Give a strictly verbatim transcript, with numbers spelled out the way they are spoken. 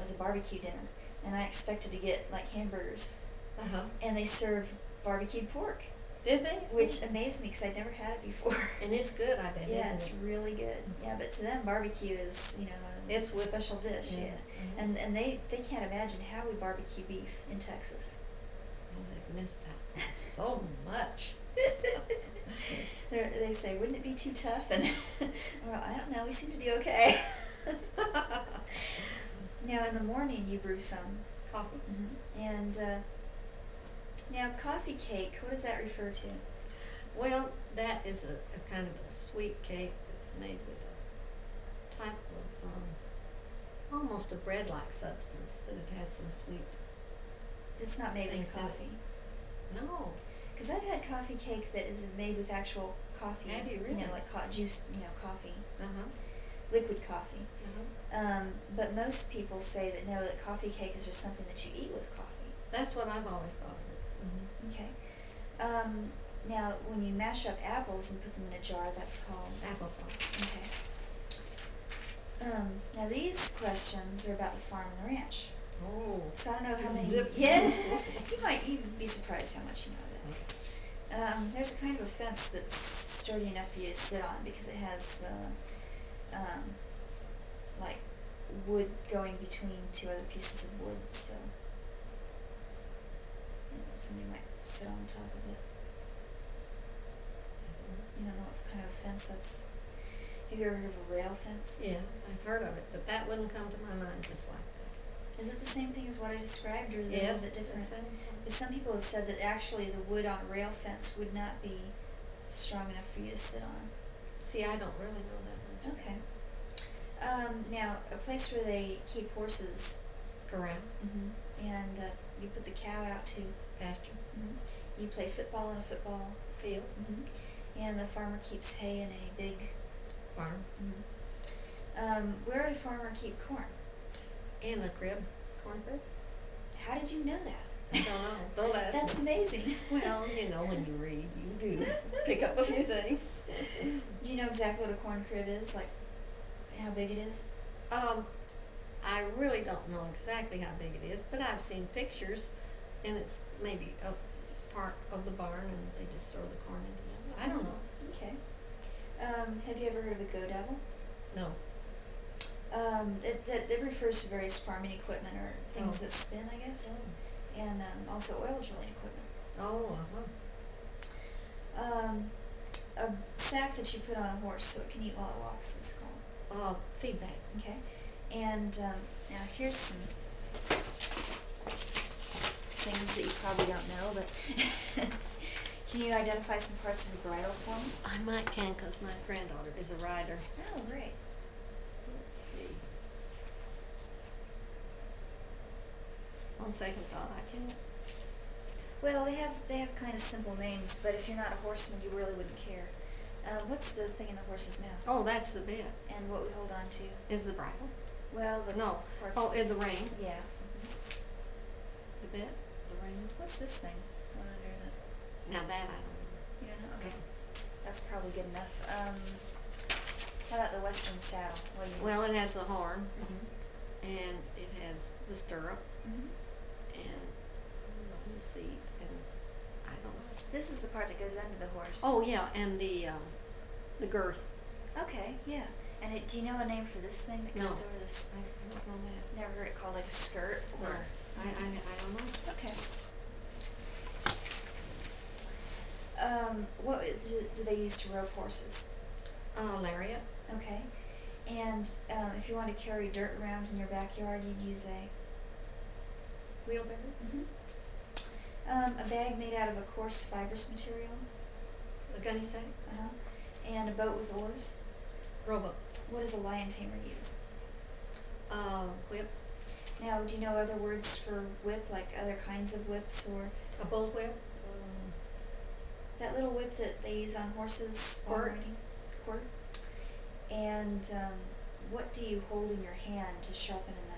was a barbecue dinner, and I expected to get like hamburgers, Uh-huh. and they serve barbecued pork, Did they? which amazed me because I'd never had it before. And it's good, I bet, Yeah, isn't it's it? really good. Yeah, but to them, barbecue is, you know, a It's with- special dish. yeah. Yeah, Mhm. and and they they can't imagine how we barbecue beef in Texas. Oh, they've missed out so much. They're, they say, wouldn't it be too tough? And well, I don't know. We seem to do okay. Now in the morning, you brew some, Coffee? mm-hmm. and uh, now coffee cake. What does that refer to? Well, that is a, a kind of a sweet cake that's made with a type of, um, almost a bread-like substance, but it has some sweet. It's not made with Things in it. coffee. No. Because I've had coffee cake that is made with actual coffee. Have you You really? know, like co- juice, you know, coffee, Uh-huh. liquid coffee. Uh-huh. Um, but most people say that no, that coffee cake is just something that you eat with coffee. That's what I've always thought of it. Mm-hmm. Okay. Um, now, when you mash up apples and put them in a jar, that's called Applesauce. Okay. Um, now these questions are about the farm and the ranch. Oh. So I don't know how many. Zip. Yeah, you might you'd be surprised how much you know that. Um, there's a kind of a fence that's sturdy enough for you to sit on because it has uh, um, like wood going between two other pieces of wood, so you know, somebody might sit on top of it. You don't know what kind of fence that's. Have you ever heard of a rail fence? Yeah, I've heard of it, but that wouldn't come to my mind just like that. Is it the same thing as what I described, or is it a Yes, little bit different? it sounds like- Because some people have said that actually the wood on a rail fence would not be strong enough for you to sit on. See, I don't really know that much. Okay. Um, now, a place where they keep horses, Corral, and uh, you put the cow out to, pasture, you play football in a football, field, and the farmer keeps hay in a big. farm, Um, where did a farmer keep corn? and a crib, corn crib. How did you know that? I don't know. Don't ask That's me. amazing. Well, you know, when you read, you do pick up a few things. Do you know exactly what a corn crib is? Like, how big it is? Um, I really don't know exactly how big it is, but I've seen pictures, and it's maybe a part of the barn, and they just throw the corn into it. I don't know. Okay. Um, have you ever heard of a go devil? No. Um, it, that, that refers to various farming equipment or things Oh. that spin, I guess, and um, also oil drilling equipment. Oh, uh-huh. Um, a sack that you put on a horse so it can eat while it walks is called. Uh, feedback. Okay. And um, now here's some things that you probably don't know, but can you identify some parts of a bridle for me? I might can because my granddaughter is a rider. Oh, great. Let's see. On second thought, I can't. Well, they have they have kind of simple names, but if you're not a horseman, you really wouldn't care. Uh, what's the thing in the horse's mouth? Oh, that's the bit. And what we hold on to? Is the bridle? Well, the No. parts. Oh, in the rein. Yeah. The bit. The rein. What's this thing? One under the. Now that I don't You don't know? know. Okay. That's probably good enough. Um, how about the western saddle? What do you? Well, it has the horn, Mhm. and it has the stirrup, Mhm. and the seat, and I don't know. This is the part that goes under the horse. Oh yeah, and the um, the girth. Okay. Yeah. And it, do you know a name for this thing that No. goes over this? I, I don't know that. Never heard it called like a skirt No, or I, I, something. I don't know. Okay. Um, what do, do they use to rope horses? Uh, lariat. Okay. And um, if you want to carry dirt around in your backyard, you'd use a Wheelbarrow. um, a bag made out of a coarse fibrous material, A gunny sack. uh-huh. And a boat with oars. Rowboat. What does a lion tamer use? Uh, whip. Now, do you know other words for whip, like other kinds of whips, or A bullwhip. Um, that little whip that they use on horses while Quirt. riding? Quirt. And um, what do you hold in your hand to sharpen a